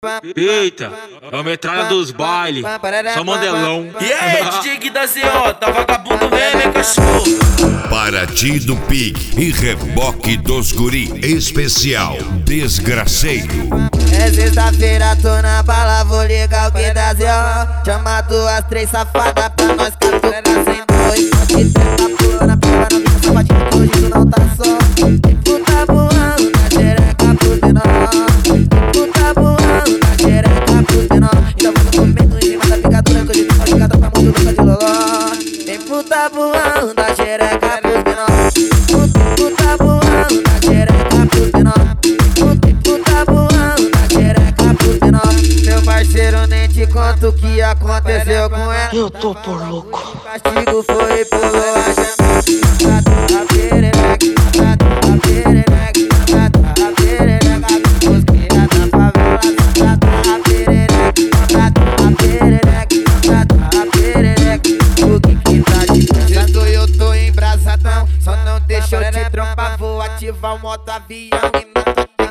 Eita, é a metralha dos bailes, só mandelão. E aí, DJ Gui da ZO, tá vagabundo mesmo, hein, cachorro? Paraty do Pig e reboque dos guri. Especial Desgraceiro. É sexta-feira, tô na bala, vou ligar o Gui da ZO. Chama duas, três safadas pra nós catucar sem dois. E trepa pulando, pulando, minha sapatinha que hoje tu não tá só. Tu tá voando na xereca pro menor. Tu tá voando na xereca pro menor. Então faz um movimento em cima da picadura, que hoje tu pode catar pra muito louca de loló. Tem puta voando na xereca pros menor. Tu tá voando na xereca pros menor. Tu tá voando na xereca pros menor. Meu parceiro, nem te conto o que aconteceu com ela. Eu tô por louco. O castigo foi pulou a janela. A perereca, a perereca, a perereca, mosqueira da favela. A perereca, a perereca, a perereca, o que tá de cansa? Eu tô embrasadão, só não deixa eu te trompar. Vou ativar o modo avião e não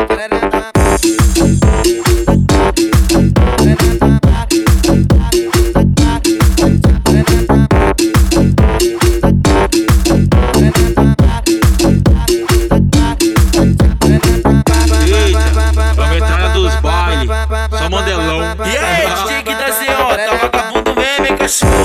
Só mandelão. E aí, DJ Gui da ZO, tá vagabundo mesmo, hein, cachorro?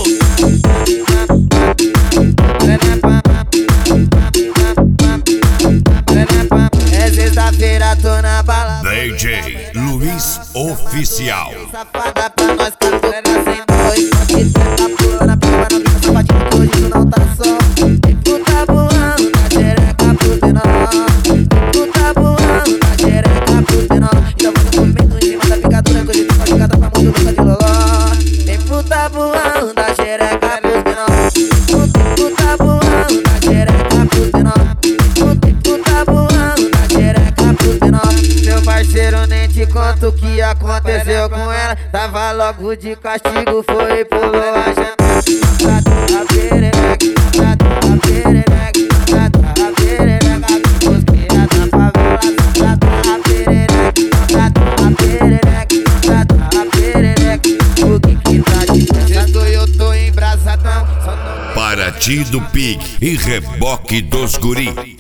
É sexta-feira, tô na bala. DJ Luiz Oficial. Safada pra nós catucar sem dois. E trepa pulando, pulando, minha sapatinha que hoje tu não tá só. Tu tá voando na xereca pro menor. Tu tá voando na xereca pro menor. Então faz um movimento em cima da picadura, que hoje tu pode catar pra muito louca de loló. Tem puta voando na xereca pros menor. Tu tá voando na xereca pros menor. Tu tá voando na xereca pros menor. Meu parceiro, nem te conto o que aconteceu com ela. Tava logo de castigo, foi e pulou a janela. A perereca, a perereca, a perereca, mosqueira da favela. A perereca, a perereca, a perereca, o que tá de cansa? Eu tô embrasadão, só não. Paraty do Pig e reboque dos guri.